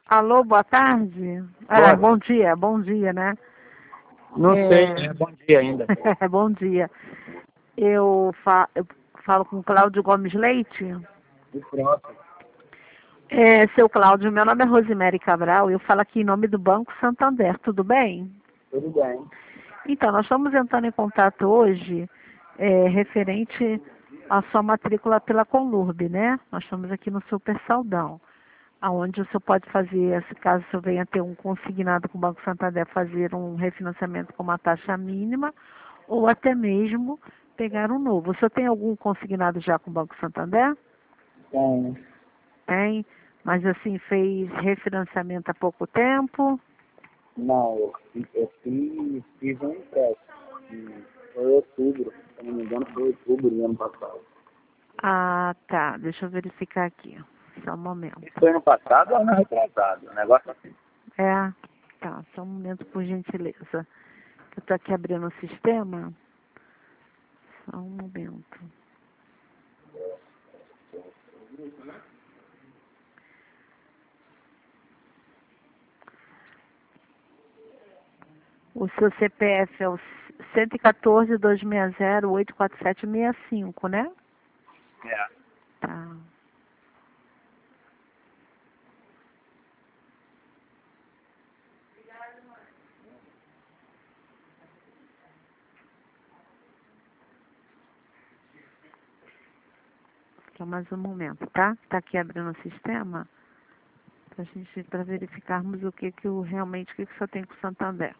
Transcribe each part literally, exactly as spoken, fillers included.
Alô, boa tarde? Ah, bom dia, bom dia, né? Não É... sei, né? Bom dia ainda. Bom dia. Eu, fa... eu falo com o Cláudio Gomes Leite. E pronto. É, seu Cláudio, meu nome é Rosemary Cabral e eu falo aqui em nome do Banco Santander, tudo bem? Tudo bem. Então, nós estamos entrando em contato hoje é, referente à sua matrícula pela Conlurb, né? Nós estamos aqui no Super Saldão, aonde o senhor pode fazer, se caso o senhor venha ter um consignado com o Banco Santander, fazer um refinanciamento com uma taxa mínima, ou até mesmo pegar um novo. O senhor tem algum consignado já com o Banco Santander? Tem. Tem, mas assim, fez refinanciamento há pouco tempo? Não, eu, fiz- eu fiz, fiz um empréstimo. Hum, Foi em outubro, se não me engano, foi em outubro do ano passado. Ah, tá. Deixa eu verificar aqui. Só um momento. Isso foi ano passado ou ano retrasado? O negócio assim. É, tá. Só um momento, por gentileza. Eu tô aqui abrindo o sistema. Só um momento. O seu C P F é o cento e quatorze, dois seis zero, oito quatro sete seis cinco, né? É. Tá. Só mais um momento, tá? Tá aqui abrindo o sistema pra gente, para verificarmos o que que o, realmente, o que que o senhor tem com o Santander.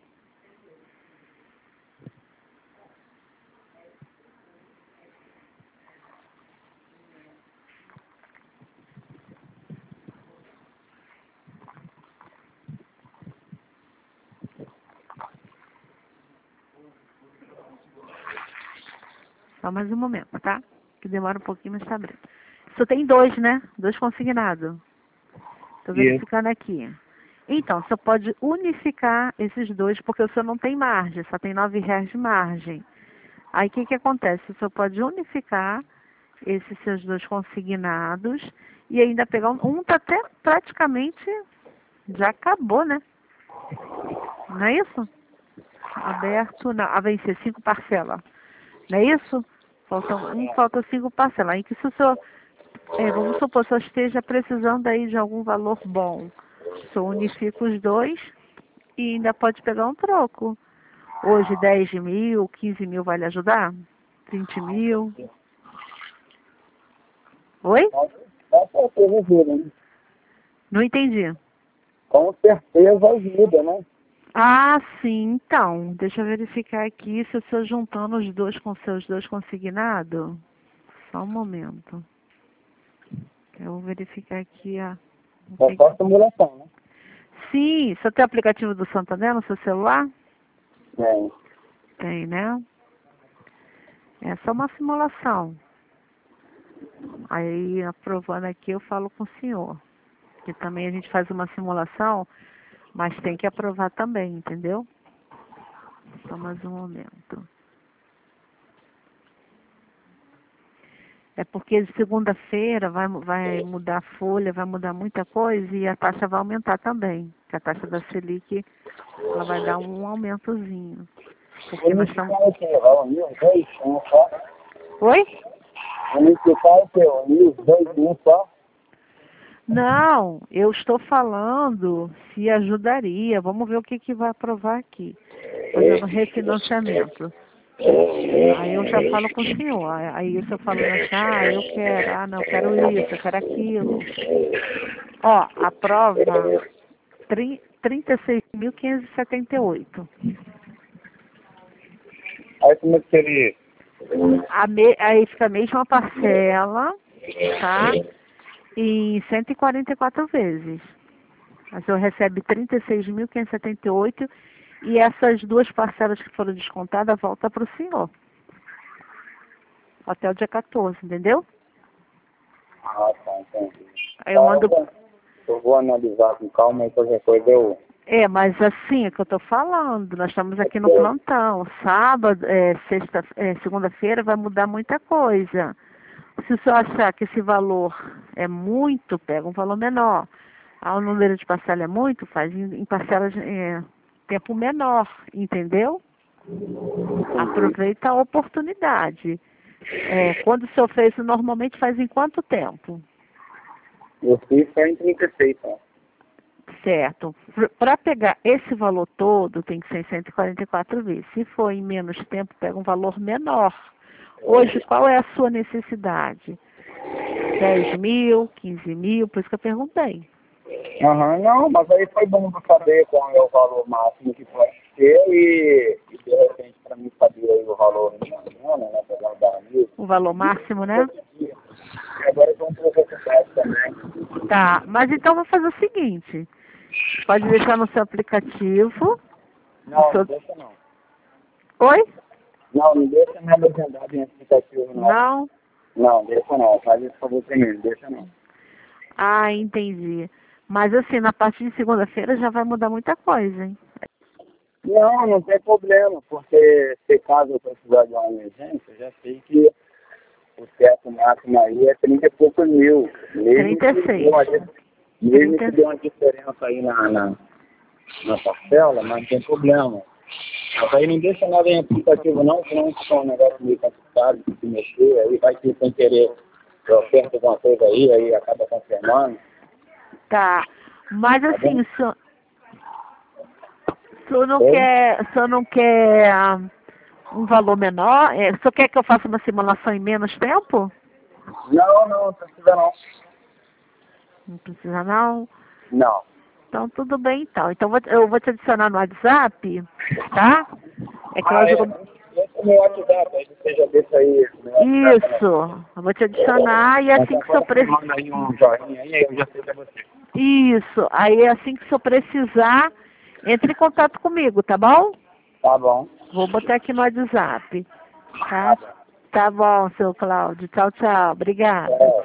Só mais um momento, tá? Que demora um pouquinho, mas tá abrindo. Só tem dois, né? Dois consignados. Tô E verificando aqui. Então, você pode unificar esses dois, porque o senhor não tem margem, só tem nove reais de margem. Aí, o que que acontece? O senhor pode unificar esses seus dois consignados e ainda pegar um... Um tá até praticamente... Já acabou, né? Não é isso? Aberto, não. A vencer, cinco parcelas. Não é isso? Faltam um, falta cinco parcelas. Aí que se o senhor, é, vamos supor, se eu esteja precisando aí de algum valor bom, o senhor unifica os dois e ainda pode pegar um troco. Hoje dez mil, quinze mil vai lhe ajudar? vinte mil? Oi? com certeza ajuda, né? Não entendi. Com certeza ajuda, né? Ah, sim, então. Deixa eu verificar aqui se eu estou juntando os dois com seus dois consignados. Só um momento. Eu vou verificar aqui a. o É que só simulação, né? Sim, você tem o aplicativo do Santander no seu celular? Tem. Tem, né? É só uma simulação. Aí, aprovando aqui, eu falo com o senhor. Que também a gente faz uma simulação, mas tem que aprovar também, entendeu? Só mais um momento. É porque de segunda-feira vai, vai mudar a folha, vai mudar muita coisa e a taxa vai aumentar também. Que a taxa da Selic, ela vai dar um aumentozinho. Porque nós estamos... Unificar o quê? Vai unir os dois em um só? Oi? Unificar o quê? Unir os dois em um só? Não, eu estou falando se ajudaria. Vamos ver o que, que vai aprovar aqui. Fazendo refinanciamento. Aí eu já falo com o senhor. Aí o senhor falando assim, ah, eu quero, ah, não, eu quero isso, eu quero aquilo. Ó, a prova trinta e seis mil quinhentos e setenta e oito. Aí como é que seria? A me, aí fica a mesma parcela, tá? Em cento e quarenta e quatro vezes. O senhor recebe trinta e seis mil quinhentos e setenta e oito e essas duas parcelas que foram descontadas voltam para o senhor. Até o dia quatorze, entendeu? Ah, tá, entendi. Aí eu mando... Eu vou analisar com calma e qualquer coisa eu... É, mas assim é que eu estou falando. Nós estamos aqui no plantão. Sábado, é, sexta, é, segunda-feira vai mudar muita coisa. Se o senhor achar que esse valor é muito, pega um valor menor. Ah, o número de parcela é muito, faz em, em parcelas é, tempo menor, entendeu? Aproveita a oportunidade. É, quando o senhor fez, normalmente faz em quanto tempo? Eu fiz só em trinta e seis, tá? Certo. Para pegar esse valor todo, tem que ser em cento e quarenta e quatro vezes. Se for em menos tempo, pega um valor menor. Hoje, qual é a sua necessidade? dez mil, quinze mil, por isso que eu perguntei. Aham, não, mas aí foi bom para saber qual é o valor máximo que pode ter e, e de repente para mim saber aí o valor mínimo, né, para dar mil. O valor máximo, né? E agora eu estou um pouco ocupado também. Tá, mas então vou fazer o seguinte. Pode deixar no seu aplicativo. Não, seu... não deixa não. Oi? Não, não deixa nada agendado em aplicativo não. Não? Não, deixa não, faz isso por você mesmo, deixa não. Ah, entendi. Mas assim, na partir de segunda-feira já vai mudar muita coisa, hein? Não, não tem problema, porque se caso eu precisar de uma emergência, eu já sei que o teto máximo aí é trinta e poucos mil. Mesmo trinta e que seis. dê uma, mesmo trinta que dê uma diferença aí na, na, na parcela, mas não tem problema. Mas aí não deixa nada em aplicativo não, senão fica um negócio meio complicado de se mexer, aí vai que sem querer eu aperto alguma coisa aí, aí acaba confirmando. Tá. Mas Tá assim, bom? o senhor, o senhor não Oi? quer, o senhor não quer ah, um valor menor? É, o senhor quer que eu faça uma simulação em menos tempo? Não, não, não precisa não. Não precisa não? Não. Então tudo bem então. Então vou- eu vou te adicionar no WhatsApp, tá? É que Ah, lógico. é. Deixa no WhatsApp, aí você já deixa aí no WhatsApp, né? Isso. Eu vou te adicionar e assim Qualquer que o senhor coisa você precisar. manda aí um joinha aí, eu já sei que é você. Isso. Aí assim que o senhor precisar, entre em contato comigo, tá bom? Tá bom. Vou botar aqui no WhatsApp. Tá? Tá bom, seu Cláudio. Tchau, tchau. Obrigada. É.